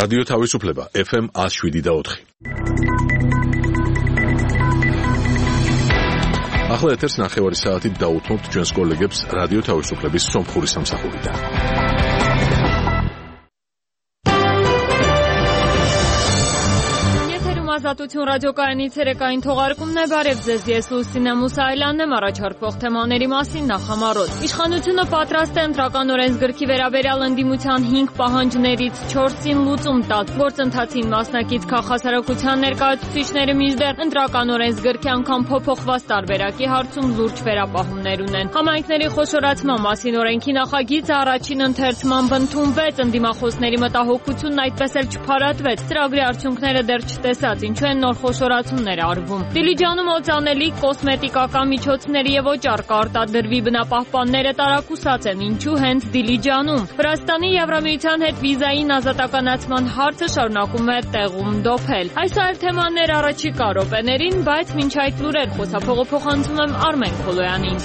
რადიო თავისუფლება FM 107.4. ახლა ეთერს ნახევარი საათით დაუთმობთ ჩვენს კოლეგებს რადიო თავისუფლების სომხური სამსახურიდან. Ազատություն ռադիոկայանի ցերեկային թողարկումն ձեզ ես Լուսինե Մուսայելյանն եմ առաջարկվող թեմաների մասին նախամարոտ։ Իշխանությունը պատրաստ է ընտրական օրենսգրքի վերաբերյալ ընդդիմության 5 պահանջներից 4-ին լուծում տալ։ Գործընթացին մասնակից քաղաքասարակության ներկայացուցիչները մինչդեռ ընտրական օրենսգրքի անգամ փոփոխված տարբերակի հարցում լուրջ վերապահումներ ունեն։ Համայնքների խոշորացման մասին օրենքի նախագիծը առաջին ընթերցմամբ ընդունվեց, ընդդիմախոսների մտահոգությունն այդպես էլ չփարատվեց։ Ծրագրի արդյունքները դեռ չտեսած Ինչու են նոր խոշորացումներ արվում։ Դիլիջանում օծանելիք, կոսմետիկական միջոցների եւ օճառ կարտադրվի բնապահպանները տարակուսած են։ Ինչու հենց Դիլիջանում։ Վրաստանի Եվրամիության հետ վիզային ազատականացման հարցը շարունակում է տեղում դոփել։ Այս այլ թեմաներ առաջիկա րոպեներին, բայց մինչ այդ լուրեր խոսափողը փոխանցում եմ Արմեն Քոլոյանին։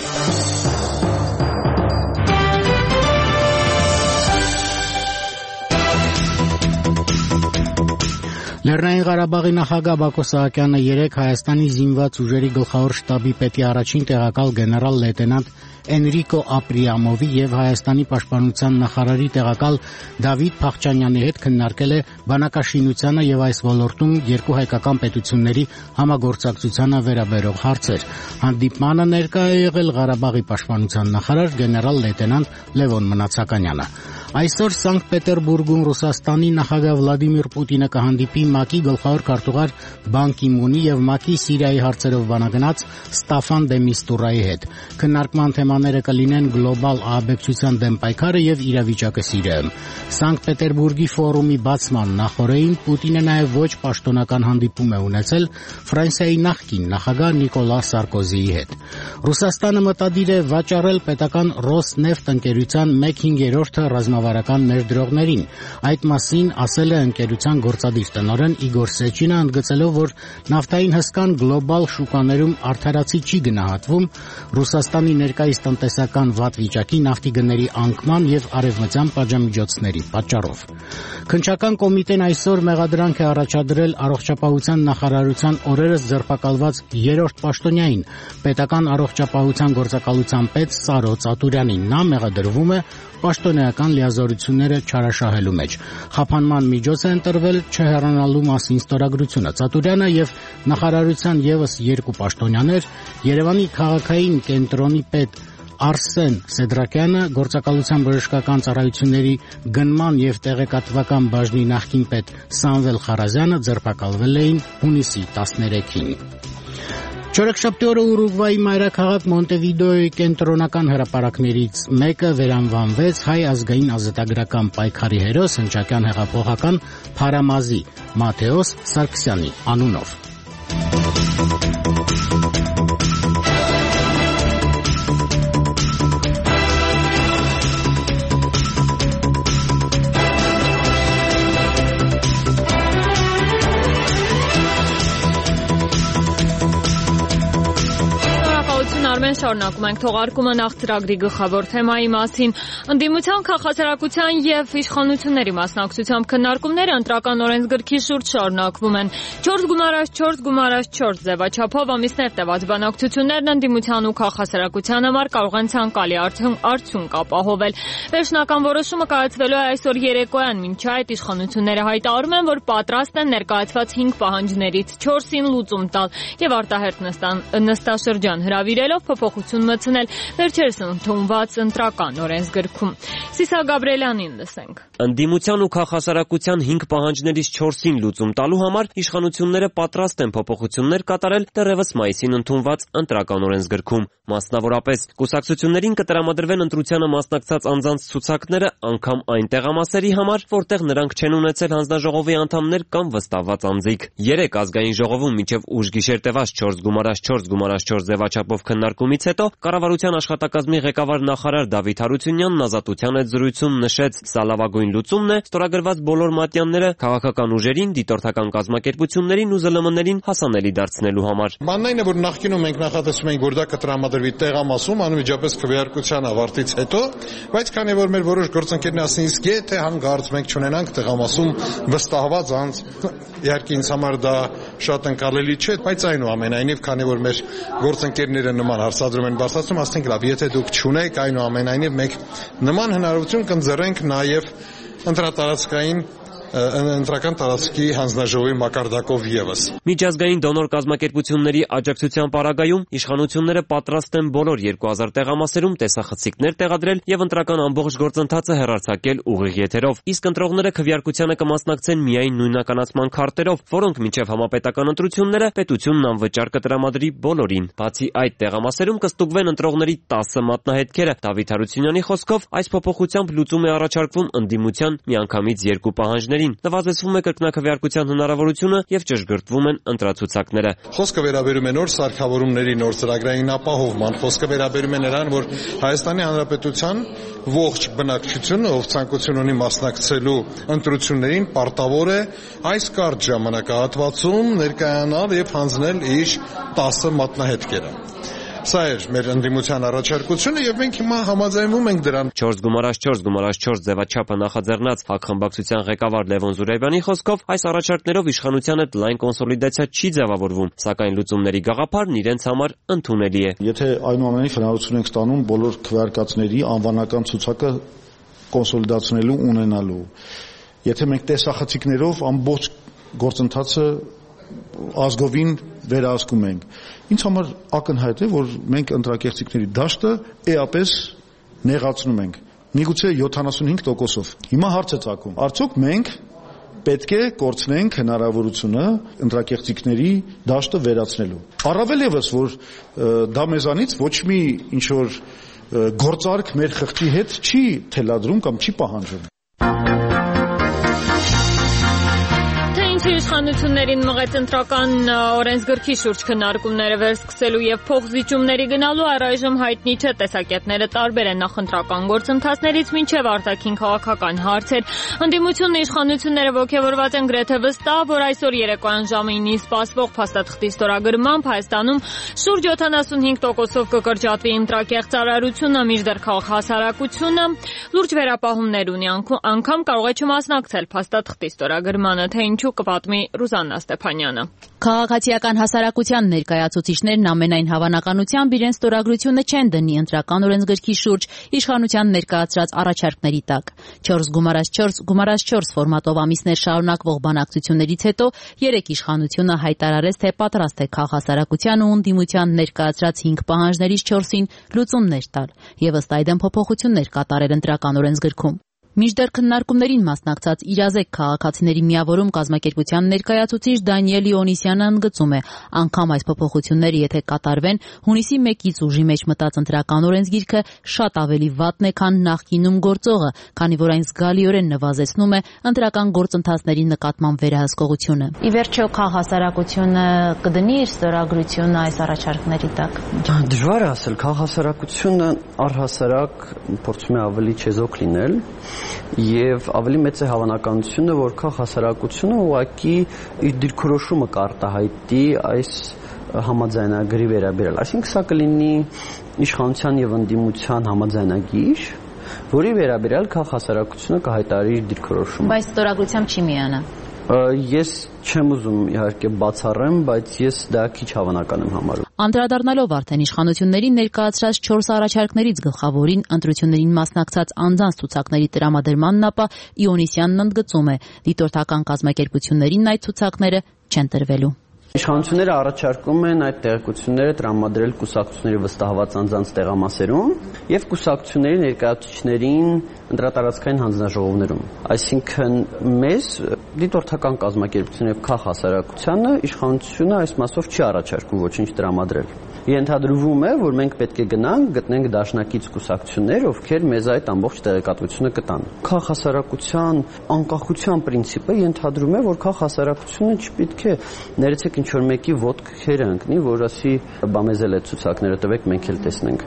Լեռնային Ղարաբաղի նախագահ Բակո Սահակյանը երեկ Հայաստանի զինված ուժերի գլխավոր շտաբի պետի առաջին տեղակալ գեներալ լեյտենանտ Էնրիկո Ապրիամովի եւ Հայաստանի պաշտպանության նախարարի տեղակալ Դավիթ Փախչանյանի հետ քննարկել է բանակաշինությանը եւ այս ոլորտում երկու հայկական պետությունների համագործակցությանը վերաբերող հարցեր։ Հանդիպմանը ներկա է եղել Ղարաբաղի պաշտպանության նախարար գեներալ լեյտենանտ Լևոն Մնացականյանը։ Այսօր Սանկտ Պետերբուրգում Ռուսաստանի նախագահ Վլադիմիր Պուտինը կհանդիպի ՄԱԿ-ի գլխավոր քարտուղար Բան Կի Մունի եւ ՄԱԿ-ի Սիրիայի հարցերով բանագնաց Ստաֆան դե Միստուրայի հետ։ Քննարկման թեմաները կլինեն գլոբալ ահաբեկչության դեմ պայքարը եւ իրավիճակը Սիրիայում։ Սանկտ Պետերբուրգի ֆորումի բացման նախօրեին Պուտինը նաեւ ոչ պաշտոնական հանդիպում է ունեցել Ֆրանսիայի նախկին նախագահ Նիկոլա Սարկոզիի հետ։ Ռուսաստանը մտադիր է վաճառել պետական Ռոսնեֆտ ընկերության 1/5-ը ռազմավարական ներդրողներին։ Այդ մասին ասել է ընկերության գործադիր տնօրեն Իգոր Սեչինը, ընդգծելով, որ նավթային հսկան գլոբալ շուկաներում արդարացի չի գնահատվում Ռուսաստանի ներկայիս տնտեսական վատ վիճակի, նավթի գների անկման եւ արևմտյան պատժամիջոցների պատճառով։ Քննչական կոմիտեն այսօր մեղադրանք է առաջադրել առողջապահության նախարարության օրերս ձերբակալված 3-րդ պաշտոնյային, պետական առողջապահության գործակալության պետ Սարո Ծատուրյանին։ Նա մեղադրվում է պաշտոնեական լիազորությունները չարաշահելու մեջ։ Խափանման միջոց է ընտրվել չհեռանալու մասին ստորագրությունը։ Ծատուրյանը եւ նախարարության եւս 2 պաշտոնյաներ, Երևանի քաղաքային կենտրոնի պետ Արսեն Սեդրակյանը, գործակալության բժշկական ծառայությունների գնման եւ տեղեկատվական բաժնի նախկին պետ Սամվել Խարազյանը ձերբակալվել էին հունիսի 13-ին։ Չորեքշաբթի օրը Ուրուգվայի մայրաքաղաք Մոնտեվիդեոյի կենտրոնական հրապարակներից մեկը վերանվանվեց հայ ազգային ազատագրական պայքարի հերոս հնչակյան հեղափոխական Փարամազի Մաթեոս Սարգսյանի անունով։ Շարունակում ենք թողարկումը նախ ծրագրի գլխավոր թեմայի մասին։ Ընդդիմության քաղաքասարակության եւ իշխանությունների մասնակցությամբ քննարկումները ընտրական օրենսգրքի շուրջ շարունակվում են։ 4+4+4 ձևաչափով ամիսներ տևած բանակցություններն ընդդիմության ու քաղաքասարակության համար կարող են ցանկալի արդյունք ապահովել։ Վերջնական որոշումը կայացվելու է այսօր երեկոյան, մինչ այդ իշխանությունները հայտարարում են, որ պատրաստ են ներկայացված 5 պահանջներից 4-ին լուծում տալ եւ արտահերթ նստաշրջան հրավիրելով փոփոխություն մտցնել վերջերս ընդունված ընտրական օրենսգրքում։ Սիսա Գաբրելյանին լսենք։ Ընդդիմության ու քաղաքասարակության 5 պահանջներից 4-ին լուծում տալու համար իշխանությունները պատրաստ են փոփոխություններ կատարել դեռևս մայիսին ընդունված ընտրական օրենսգրքում։ Մասնավորապես, կուսակցություններին կտրամադրվեն ընտրությանը մասնակցած անձանց ցուցակները անգամ այն տեղամասերի համար, որտեղ նրանք չեն ունեցել հանձնաժողովի անդամներ կամ վստահված անձիկ։ 3 ազգային ժողովում մինչև ուշ գիշեր տևած 4+4+4 ձևաչափով քննարկումից հաղթանակից հետո կառավարության աշխատակազմի ղեկավար նախարար Դավիթ Հարությունյանն Ազատության հետ զրույցում նշեց, սա լավագույն լուծումն է ստորագրված բոլոր մատյանները քաղաքական ուժերին, դիտորդական կազմակերպություններին ու ԶԼՄ-ներին հասանելի դարձնելու համար։ Բանն այն է, որ նախկինում մենք նախատեսում ենք, որ դա կտրամադրվի տեղամասում, անմիջապես քվեարկության ավարտից հետո, բայց քանի որ մեր որոշ գործընկերներ ասին, իսկ եթե հանգարց մենք չունենանք տեղամասում վստահված անձ, իհարկե ինձ համար դա շատ ընկալելի չէ, բայց այնուամենայնիվ, քանի որ մեր գործընկերները նման հարցադրում են բարձրացնում, ասենք լավ, եթե դուք չունեք, այնուամենայնիվ մենք նման հնարավորություն կընձեռենք նաև ընտրական տարածքի հանձնաժողովի մակարդակով ևս։ Միջազգային դոնոր կազմակերպությունների աջակցության պարագայում իշխանությունները պատրաստ են բոլոր 2000 տեղամասերում տեսախցիկներ տեղադրել եւ ընտրական ամբողջ գործընթացը հեռարձակել ուղիղ եթերով, իսկ ընտրողները քվեարկությանը կմասնակցեն միայն նույնականացման քարտերով, որոնք մինչեւ համապետական ընտրությունները պետությունն անվճար կտրամադրի բոլորին։ Բացի այդ, տեղամասերում կստուգվեն ընտրողների 10 մատնահետքերը։ Դավիթ Հարությունյանի խոսքով, այս փոփոխությամբ լուծում է առաջարկվում ընդդիմության միանգամից 2 պահանջներ նվազեցվում է կրկնակվեարկության հնարավորությունը եւ ճշգրտվում են ընտրացուցակները։ Խոսքը վերաբերում է նոր սարքավորումների, նոր ծրագրային ապահովման, խոսքը վերաբերում է նրան, որ Հայաստանի Հանրապետության ողջ բնակչությունը, ով ցանկություն ունի մասնակցելու ընտրություններին, պարտավոր է այս կարճ ժամանակահատվածում ներկայանալ եւ հանձնել իր 10 մատնահետքերը։ Սա էր մեր ընդդիմության առաջարկությունը եւ մենք հիմա համաձայնվում ենք դրան։ 4x4x4 ձևաչափը նախաձեռնած հակխմբակցության ղեկավար Լևոն Զուրայրյանի խոսքով այս առաջարկներով իշխանության հետ լայն կոնսոլիդացիա չի ձևավորվում, սակայն լուծումների գաղափարն իրենց համար ընդունելի է։ Եթե այնուամենայնիվ հնարավորություն ենք ստանում բոլոր քվեարկածների անվանական ցուցակը կոնսոլիդացնելու ունենալու, եթե մենք տեսախցիկներով ամբողջ գործընթացը ազգովին վերահսկում ենք, ինձ համար ակնհայտ է, որ մենք ընտրակեղծիքների դաշտը էապես նեղացնում ենք, միգուցե 75%-ով։ Հիմա հարց է ծագում, արդյոք մենք պետք է կորցնենք հնարավորությունը ընտրակեղծիքների դաշտը վերացնելու։ Առավել ևս, որ դա մեզանից ոչ մի ինչ-որ գործարք մեր խղճի հետ չի թելադրում կամ չի պահանջում։ Իշխանություններին մղեց ընտրական օրենսգրքի շուրջ քննարկումները վերսկսելու եւ փոխզիջումների գնալու առայժմ հայտնի չէ, տեսակետները տարբեր են նախընտրական գործընթացներից մինչեւ արտաքին քաղաքական հարցեր։ Ընդդիմությունն իշխանությունները ողջավորված են գրեթե վստահ, որ այսօր երեկոյան ժամը 9-ին սպասվող փաստաթղթի ստորագրմամբ Հայաստանում շուրջ 75%-ով կկրճատվի ընտրակեղծարարությունը, մինչդեռ քաղաքահասարակությունը լուրջ վերապահումներ ունի, անգամ կարող է չմասնակցել փաստաթղթի ստորագրմանը, թե ինչու կպատմի Ռուզաննա Ստեփանյանը։ Քաղաքացիական հասարակության ներկայացուցիչներն ամենայն հավանականությամբ իրենց ստորագրությունը չեն դնի ընտրական օրենսգրքի շուրջ իշխանության ներկայացրած առաջարկների տակ։ 4x4 ֆորմատով ամիսներ շարունակվող բանակցություններից հետո երեք իշխանությունը հայտարարեց, թե պատրաստ է քաղաքասարակության ու ընդդիմության ներկայացրած 5 պահանջներից 4-ին լուծումներ տալ եւ ըստ այդմ փոփոխություններ կատարել ընտրական օրենսգրքում։ Մինչդեռ քննարկումներին մասնակցած իրազեկ քաղաքացիների միավորում կազմակերպության ներկայացուցիչ Դանիել Իոնիսյանը ընդգծում է, անգամ այս փոփոխությունները եթե կատարվեն, հունիսի 1-ից ուժի մեջ մտած ընտրական օրենսգիրքը շատ ավելի վատն է, քան նախկինում գործողը, քանի որ այն զգալիորեն նվազեցնում է ընտրական գործընթացների նկատմամբ վերահսկողությունը։ Ի վերջո քաղաքասարակությունը կդնի իր ստորագրությունը այս առաջարկների տակ։ Դժվար է ասել, քաղաքասարակությունը առհասարակ փորձում է ավելի չեզոք լինել եւ ավելի մեծ է հավանականությունը, որ քաղաքասարակությունը ուղղակի իր դիրքորոշումը կարտահայտի այս համաձայնագրի վերաբերյալ։ Այսինքն սա կլինի իշխանության եւ ընդդիմության համաձայնագիր, որի վերաբերյալ քաղաքասարակությունը կհայտարարի իր դիրքորոշումը։ Բայց ստորագրությամբ չի միանա։ Ես չեմ ուզում իհարկե բացառեմ, բայց ես դա քիչ հավանական եմ համարում։ Անդրադառնալով արդեն իշխանությունների ներկայացրած 4 առաջարկներից գլխավորին ընտրություններին մասնակցած անձանց ցուցակների տրամադրմանն, ապա Իոնիսյանն ընդգծում է, դիտորդական կազմակերպություններին այդ ցուցակները չեն տրվելու։ Իշխանությունները առաջարկում են այդ տեղեկությունները տրամադրել կուսակցությունների վստահված անձանց տեղամասերում եւ կուսակցությունների ներկայացուցիչներին ընտրատարածքային հանձնաժողովներում։ Այսինքն մեզ դիտորդական կազմակերպությունների եւ քաղաքասարակությանը իշխանությունը այս մասով չի առաջարկում ոչինչ տրամադրել։ Ենթադրվում է, որ մենք պետք է գնանք, գտնենք դաշնակից կուսակցություններ, ովքեր մեզ այդ ամբողջ տեղեկատվությունը կտան։ Քաղաքասարակության անկախության պրինցիպը ենթադրում է, որ քաղաքասարակությունը չպետք է ներեցեք ինչ-որ մեկի ոտքերը ընկնի, որ ասի բա մեզ էլ այդ ցուցակները տվեք, մենք էլ տեսնենք։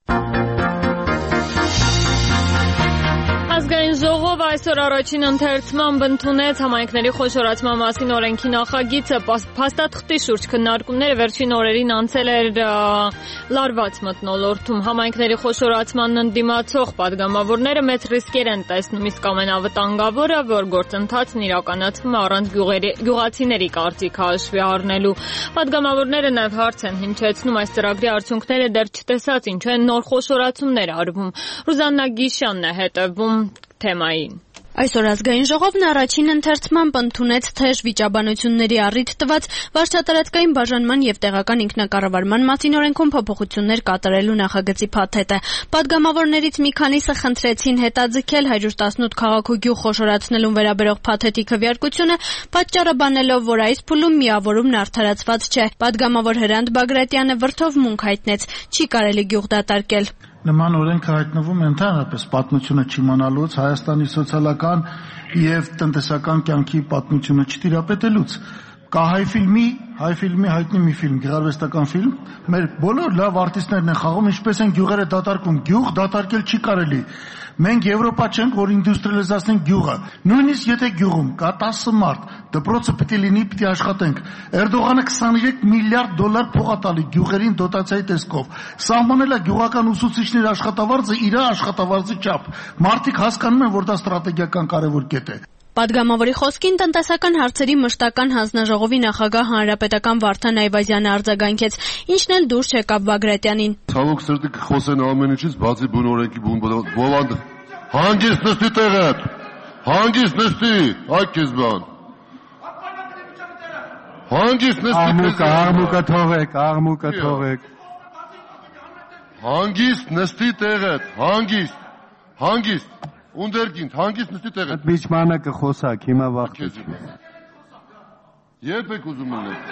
Ազգային ժողովը այսօր առաջին ընթերցմամբ ընդունեց համայնքների խոշորացման մասին օրենքի նախագիծը։ Փաստաթղթի շուրջ քննարկումները վերջին օրերին անցել էր լարված մթնոլորտում։ Համայնքների խոշորացմանն ընդդիմացող падգամավորները մեծ ռիսկեր են տեսնում, իսկ ամենավտանգավորը, որ գործընթացն իրականացվում է առանց գյուղացիների կարծիքը հաշվի առնելու։ Падգամավորները նաև հարց են հնչեցնում այս ծրագրի արդյունքները դեռ չտեսած ինչու են նոր խոշորացումներ արվում։ Ռուզաննա Գիշյանն է հետևում թեմային։ Այսօր ազգային ժողովն առաջին ընթերցմամբ ընդունեց թեժ վիճաբանությունների առիթ տված վարչատարածքային բաժանման եւ տեղական ինքնակառավարման մասին օրենքում փոփոխություններ կատարելու նախագծի փաթեթը։ Падգամավորներից մի քանիսը խնդրեցին հետաձգել 118 քաղաք ու գյուղ խոշորացնելուն վերաբերող փաթեթի քվեարկությունը, պատճառը բանելով, որ այս փուլում միավորումն արդարացված չէ։ Падգամավոր Հրանտ Բագրատյանը վրդովմունք հայտնեց, չի կարելի գյուղ դատարկել։ Նման օրենքը հայտնվում է ընդհանրապես պատմությունը չիմանալուց, Հայաստանի սոցիալական եւ տնտեսական կյանքի պատմությունը չտիրապետելուց։ Կա հայ ֆիլմի հայտնի մի ֆիլմ, գեղարվեստական ֆիլմ, մեր բոլոր լավ արտիստներն են խաղում, ինչպես են գյուղերը դատարկում, գյուղ դատարկել չի կարելի։ Մենք Եվրոպա չենք, որ ինդուստրիալիզացնենք գյուղը։ Նույնիսկ եթե գյուղում կա 10 մարդ, դպրոցը պետք է լինի, պետք է աշխատենք։ Էրդողանը 23 միլիարդ դոլար փող է տալի գյուղերին դոտացիայի տեսքով։ Սահմանել է գյուղական ուսուցիչների աշխատավարձը իր աշխատավարձի չափ։ Մարդիկ հասկանում են, որ դա ստրատեգիական կարևոր կետ է։ Падգամավորի խոսքին տնտեսական հարցերի մշտական հանձնաժողովի նախագահ հանրապետական Վարդան Այվազյանը արձագանքեց, ինչն էլ դուրս չեկավ Բագրատյանին։ Ցավոք սրտի կխոսեն ամեն ինչից, բացի բուն օրենքի բովանդը։ Հանգիստ նստի տեղդ։ Հանգիստ նստի, այ քեզ բան։ Հանգիստ նստի։ Աղմուկը թողեք։ Հանգիստ նստի տեղդ, հանգիստ։ Ունդերգինդ, հանգիստ նստի տեղը։ Այդ միջմանը կխոսակ, հիմա վաղտից։ Երբ եք ուզում ունեք։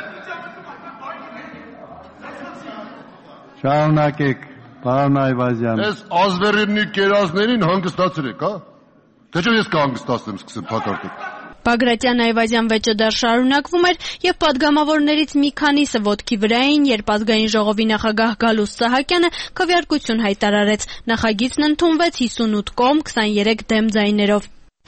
Շարունակեք, պարոն Այվազյան։ Այս ազվերինի կերազներին հանգստացրեք, հա։ Թե չէ ես կհանգստացնեմ, սկսեմ փակարկել։ Բագրատյան Այվազյան վեճը դեռ շարունակվում էր, եւ падգամավորներից մի քանիսը ոտքի վրա էին, երբ ազգային ժողովի նախագահ Գալուստ Սահակյանը քվեարկություն հայտարարեց։ Նախագիծն ընդունվեց 58 կողմ 23 դեմ ձայներով։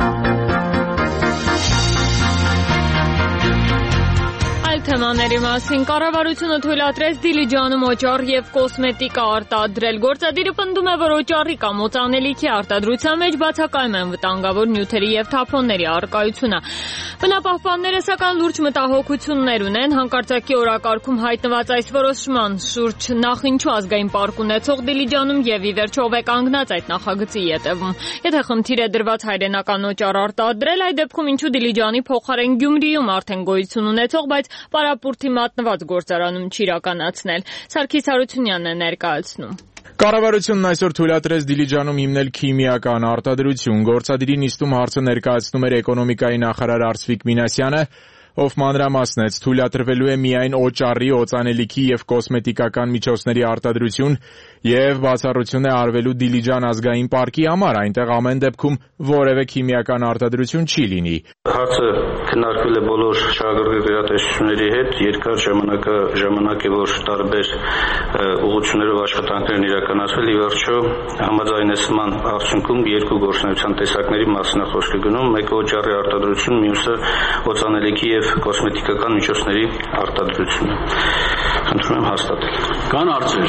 Թեմաների մասին կառավարությունը թույլատրեց Դիլիջանում օճառ եւ կոսմետիկա արտադրել։ Գործադիրը պնդում է, որ օճառի կամ օծանելիքի արտադրության մեջ բացակայում են վտանգավոր նյութերի եւ թափոնների առկայությունը։ Բնապահպանները սակայն լուրջ մտահոգություններ ունեն հանկարծակի օրակարգում հայտնված այս որոշման շուրջ։ Նախ ինչու ազգային պարկ ունեցող Դիլիջանում եւ ի վերջո ով է կանգնած այդ նախագծի ետևում։ Եթե խնդիր է դրված հայրենական օճառ արտադրել, այդ դեպքում ինչու Դիլիջանի փոխարեն Գյումրիում արդեն գոյություն ունեցող, բայց պարապուրտի մատնված գործարանում չիրականացնել։ Սարգիս Հարությունյանն է ներկայացնում։ Կառավարությունն այսօր թույլատրեց Դիլիջանում հիմնել քիմիական արտադրություն։ Գործադիրի նիստում հարցը ներկայացնում էր էկոնոմիկայի նախարար Արծվիկ Մինասյանը, ով մանրամասնեց թույլատրվելու է միայն օճառի, օծանելիքի եւ կոսմետիկական միջոցների արտադրություն եւ բացառություն է արվելու Դիլիջան ազգային պարկի համար, այնտեղ ամեն դեպքում որևէ քիմիական արտադրություն չի լինի։ Հարցը քննարկվել է բոլոր շահագրգիռ գերատեսչությունների հետ, երկար ժամանակ է, որ տարբեր ուղղություններով աշխատանքներ են իրականացվել, ի վերջո համաձայնեցման արդյունքում երկու գործունեության տեսակների մասին է խոսքը գնում, մեկը օճառի արտադրություն, մյուսը օծանելիքի եւ կոսմետիկական միջոցների արտադրությունը։ Խնդրում եմ հաստատել։ Կան հարցեր։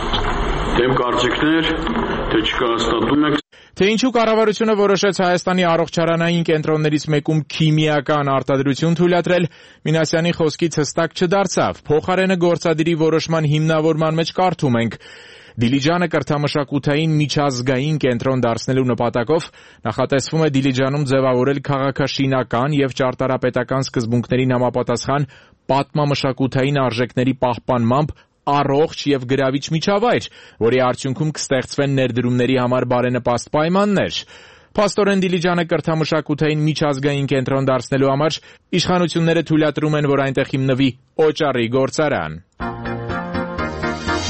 Դեմ կարծիքներ, թե չկայացնում եք։ Թե ինչու կառավարությունը որոշեց Հայաստանի առողջարանային կենտրոններից մեկում քիմիական արտադրություն թույլատրել, Մինասյանի խոսքից հստակ չդարձավ։ Փոխարենը գործադիրի որոշման հիմնավորման մեջ կարդում ենք. Դիլիջանը կրթամշակութային միջազգային կենտրոն դարձնելու նպատակով նախատեսվում է Դիլիջանում ձևավորել քաղաքաշինական եւ ճարտարապետական սկզբունքներին համապատասխան պատմամշակութային արժեքների պահպանմամբ առողջ եւ գրավիչ միջավայր, որի արդյունքում կստեղծվեն ներդրումների համար բարենպաստ պայմաններ։ Փաստորեն Դիլիջանը կրթամշակութային միջազգային կենտրոն դարձնելու համար իշխանությունները թույլատրում են, որ այնտեղ հիմնվի օճառի գործարան։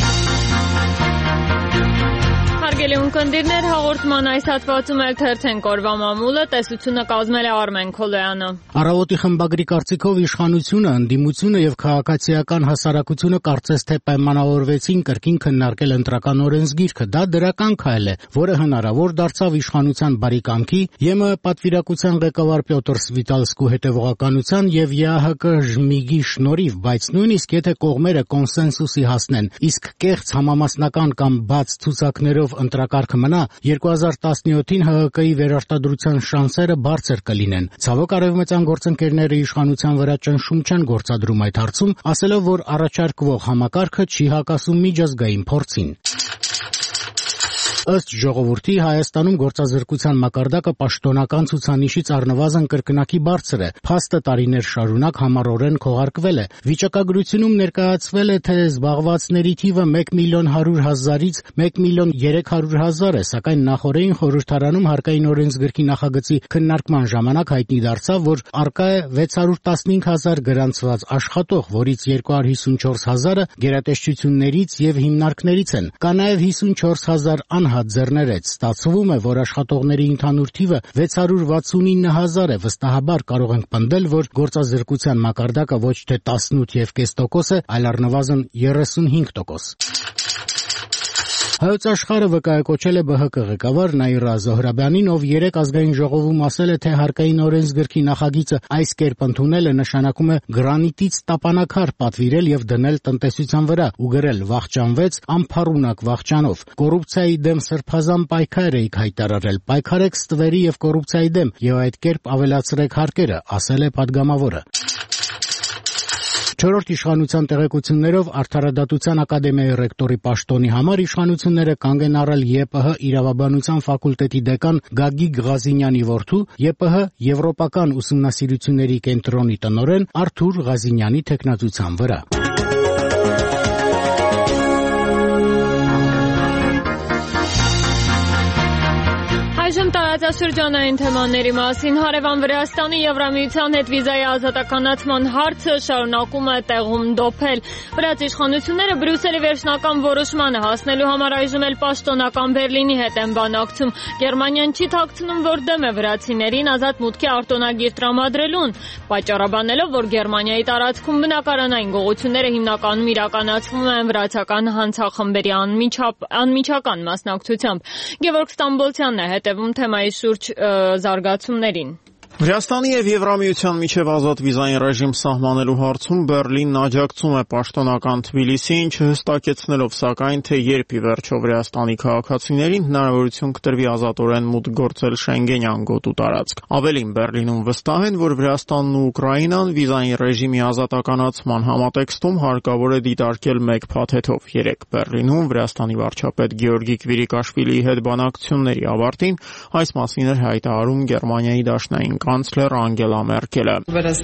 Հարգելի ունկնդիրներ, հաղորդման այս հատվածում էլ թերթենք օրվա մամուլը, տեսությունը կազմել է Արմեն Քոլոյանը։ Առավոտի խմբագրի կարծիքով իշխանությունը, ընդդիմությունը եւ քաղաքացիական հասարակությունը կարծես թե պայմանավորվեցին կրկին քննարկել ընտրական օրենսգիրքը։ Դա դրական քայլ է, որը հնարավոր դարձավ իշխանության բարի կամքի, ԵՄ պատվիրակության ղեկավար Պյոտր Սվիտալսկու հետևողականության եւ ԵԱՀԿ ժմիգի շնորհիվ, բայց նույնիսկ եթե կողմերը կոնսենսուսի հասնեն, իսկ կեղծ համամասնական կամ բաց ցուցակներով ընտրակարգը մնա, 2017-ին ՀՀԿ-ի վերարտադրության շանսերը բարձր կլինեն։ Ցավոք արևմտյան գործընկերները իշխանության վրա ճնշում չեն գործադրում այդ հարցում, ասելով, որ առաջարկվող համակարգը չի հակասում միջազգային փորձին։ Ըստ ժողովրդի Հայաստանում գործազրկության մակարդակը պաշտոնական ցուցանիշից առնվազն կրկնակի բարձր է։ Փաստը տարիներ շարունակ համառորեն քողարկվել է։ Վիճակագրությունում ներկայացվել է, թե զբաղվածների թիվը 1.100.000-ից 1.300.000 է, սակայն նախօրեին խորհրդարանում հարկային օրենսգրքի նախագծի քննարկման ժամանակ հայտնի դարձավ, որ առկա է 615,000 գրանցված աշխատող, որից 254,000-ը գերատեսչություններից եւ հիմնարկներից են։ Կա նաեւ 54,000 ձեռներեց։ Ստացվում է, որ աշխատողների ընդհանուր թիվը 669,000 է։ Վստահաբար կարող ենք պնդել, որ գործազրկության մակարդակը ոչ թե 18.5% է, այլ առնվազն 35%։ Հայոց աշխարհը վկայակոչել է ԲՀԿ ղեկավար Նաիրա Զոհրաբյանին, ով երեկ ազգային ժողովում ասել է, թե հարկային օրենսգրքի նախագիծը այս կերպ ընդունելը նշանակում է գրանիտից տապանակար պատվիրել եւ դնել տնտեսության վրա ու գրել վախճանվեց անփառունակ վախճանով։ Կոռուպցիայի դեմ սրբազան պայքար էիք հայտարարել, պայքարեք ստվերի եւ կոռուպցիայի դեմ եւ այդ կերպ ավելացրեք հարկերը, ասել է падգամավորը։ Չորրորդ իշխանության տեղեկություններով Արդարադատության ակադեմիայի ռեկտորի պաշտոնի համար իշխանությունները կանգ են առել ԵՊՀ իրավաբանության ֆակուլտետի դեկան Գագիկ Ղազինյանի որդու, ԵՊՀ Եվրոպական ուսումնասիրությունների կենտրոնի տնօրեն Արթուր Ղազինյանի թեկնածության վրա։ Այժմ տարածաշրջանային թեմաների մասին հարևան Վրաստանի Եվրամիության հետ վիզայի ազատականացման հարցը շարունակում է տեղում դոփել։ Վրաց իշխանությունները Բրյուսելի վերջնական որոշմանը հասնելու համար այժմ էլ պաշտոնական Բերլինի հետ են բանակցում։ Գերմանիան չի թաքցնում, որ դեմ է վրացիներին ազատ մուտքի արտոնագիր տրամադրելուն, պատճառաբանելով, որ Գերմանիայի տարածքում բնակարանային գողությունները հիմնականում իրականացվում են վրացական հանցախմբերի անմիջական մասնակցությամբ։ Գևորգ Ստամբոլցյանն է հետևում թեմայի շուրջ զարգացումներին։ Վրաստանի եւ Եվրամիության միջև ազատ վիզային ռեժիմ սահմանելու հարցում Բերլինն աջակցում է պաշտոնական Թբիլիսիին, չհստակեցնելով սակայն, թե երբ ի վերջո Վրաստանի քաղաքացիներին հնարավորություն կտրվի ազատորեն մուտք գործել Շենգենյան գոտու տարածք։ Ավելին, Բերլինում վստահ են, որ Վրաստանն ու Ուկրաինան վիզային ռեժիմի ազատականացման համատեքստում հարկավոր է դիտարկել մեկ փաթեթով։ Երեկ Բերլինում Վրաստանի վարչապետ Գեորգի Կվիրիկաշվիլիի հետ բանակցությունների ավարտին այս մասին էր հայտարարում Գերմանիայի դաշնային կանցլեր Անգելա Մերկելը։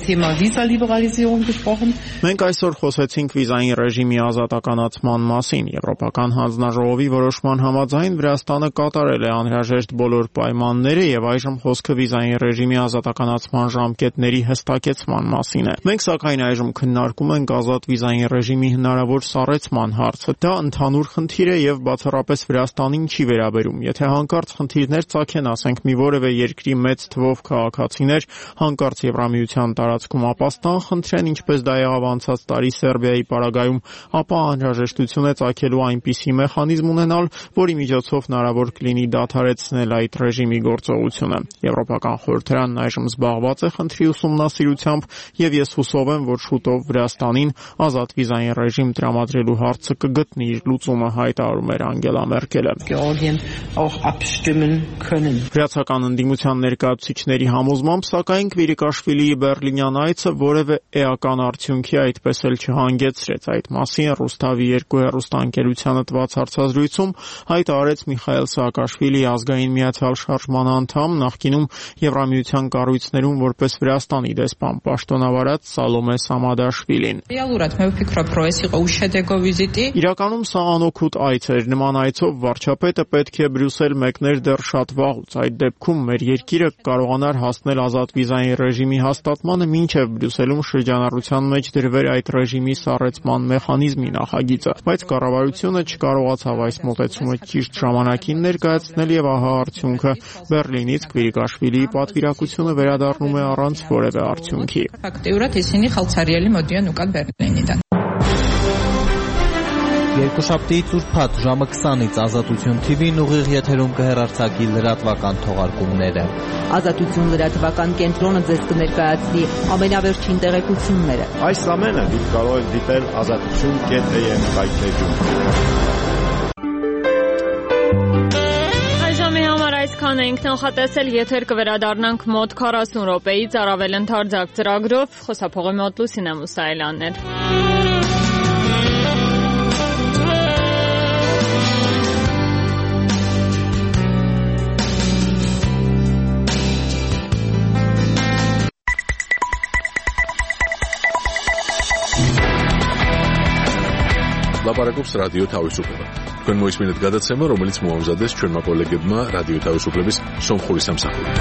Մենք այսօր խոսեցինք վիզային ռեժիմի ազատականացման մասին։ Եվրոպական հանձնաժողովի որոշման համաձայն Վրաստանը կատարել է անհրաժեշտ բոլոր պայմանները եւ այժմ խոսքը վիզային ռեժիմի ազատականացման ժամկետների հստակեցման մասին է։ Մենք սակայն այժմ քննարկում ենք ազատ վիզային ռեժիմի հնարավոր սառեցման հարցը։ Դա ընդհանուր խնդիր է եւ բացառապես Վրաստանին չի վերաբերում։ Եթե հանկարծ խնդիրներ ծագեն, ասենք մի որևէ երկրի մեծ թվով քաղաքացիներ հանկարծ Եվրամիության տարածքում ապաստան խնդրեն, ինչպես դա եղավ անցած տարի Սերբիայի պարագայում, ապա անհրաժեշտություն է ծագելու այնպիսի մեխանիզմ ունենալ, որի միջոցով հնարավոր կլինի դադարեցնել այդ ռեժիմի գործողությունը։ Եվրոպական խորհրդարանն այժմ զբաղված է խնդրի ուսումնասիրությամբ եւ ես հուսով եմ, որ շուտով Վրաստանին ազատ վիզային ռեժիմ տրամադրելու հարցը կգտնի իր լուծումը, հայտարարում էր Անգելա Մերկելը։ Վրացական ընդդիմության ներկայացուցիչների համոզմամբ, սակայն Կվիրիկաշվիլիի Բերլինյան այցը որևէ էական արդյունքի այդպես էլ չհանգեցրեց։ Այդ մասին Ռուստավի 2 հեռուստաընկերությանը տված հարցազրույցում հայտարարեց Միխայել Սաակաշվիլիի ազգային միացյալ շարժման անդամ, նախկինում Եվրամիության կառույցներում որպես Վրաստանի դեսպան պաշտոնավարած Սալոմե Սամադաշվիլին։ Իրականում սա անօգուտ այց էր։ Նման այցով վարչապետը պետք է Բրյուսել մեկներ դեռ շատ վաղուց։ Այդ դեպքում մեր երկիրը կարողանար հասնել հասնել ազատ վիզային ռեժիմի հաստատմանը, մինչև Բրյուսելում շրջանառության մեջ դրվեր այդ ռեժիմի սառեցման մեխանիզմի նախագիծը, բայց կառավարությունը չկարողացավ այս մոտեցումը ճիշտ ժամանակին ներկայացնել եւ ահա արդյունքը Բեռլինից Կվիրիկաշվիլիի պատվիրակությունը վերադառնում է առանց որևէ արդյունքի։ Ֆակտորիորատ ისინი ხალხარიალი მოდიან უკან Բեռլինიდან։ Երկուշաբթիից ուրբաթ ժամը 20-ից Ազատություն TV-ն ուղիղ եթերում կհեռարձակի լրատվական թողարկումները։ Ազատություն լրատվական կենտրոնը ձեզ կներկայացնի ամենավերջին տեղեկությունները։ Այս ամենը դուք կարող եք դիտել azatutun.am կայքէջում։ Այժմի համար այսքան էինք նախատեսել, եթեր կվերադառնանք մոտ 40 րոպեից առավել ընդարձակ ծրագրով, խոսափողի մոտ Լուսինե Մուսայելյանն էր։ ლაპარაკობს რადიო თავისუფლება. თქვენ მოისმინეთ გადაცემა, რომელიც მოამზადეს ჩვენმა კოლეგებმა რადიო თავისუფლების სომხური სამსახურით.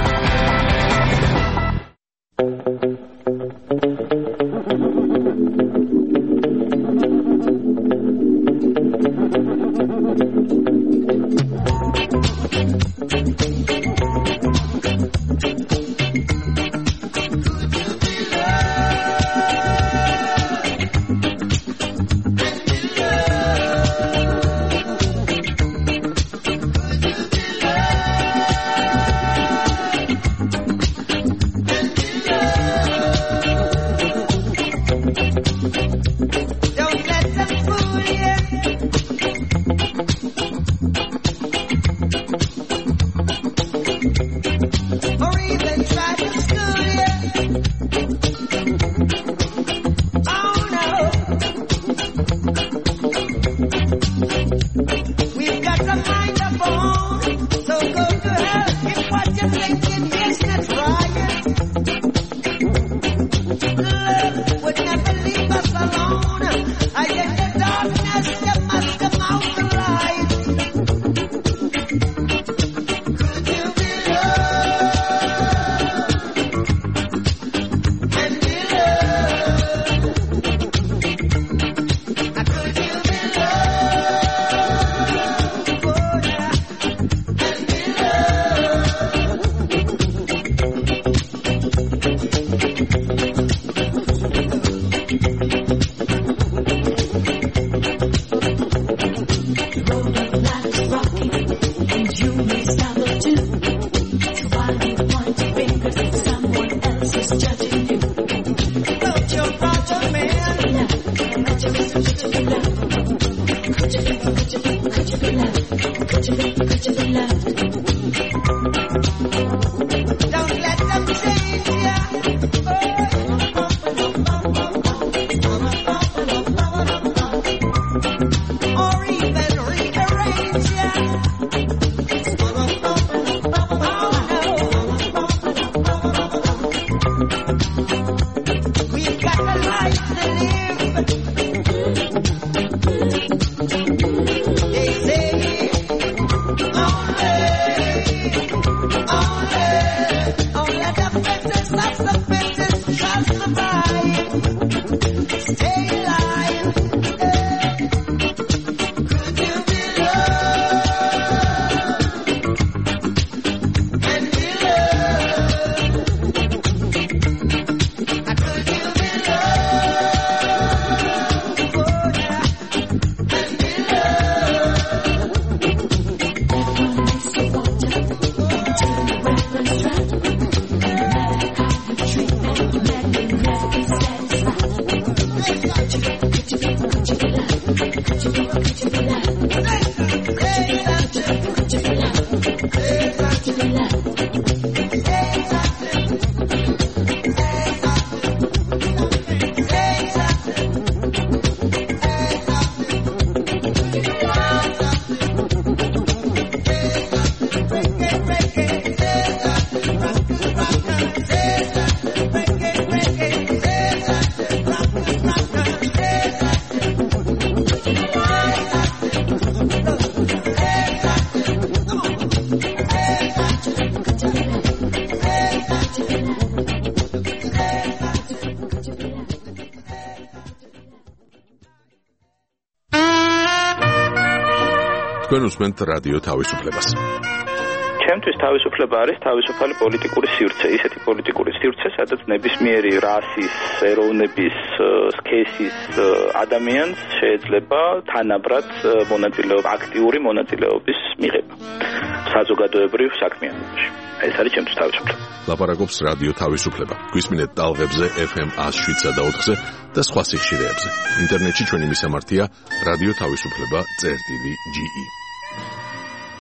თქვენ უსმენთ რადიო თავისუფლებას. ჩემთვის თავისუფლება არის თავისუფალი პოლიტიკური სივრცე, ისეთი პოლიტიკური სივრცე, სადაც ნებისმიერი რასის, ეროვნების, სქესის ადამიანს შეიძლება თანაბრად აქტიური მონაწილეობის მიღება საზოგადოებრივ საქმიანობაში. ეს არის ჩემთვის თავისუფლება. ლაპარაკობს რადიო თავისუფლება. გვისმინეთ ტალღებზე FM 107 და 4-ზე და სხვა სიხშირეებზე. ინტერნეტში ჩვენი მისამართია radioთავისუფლება.ge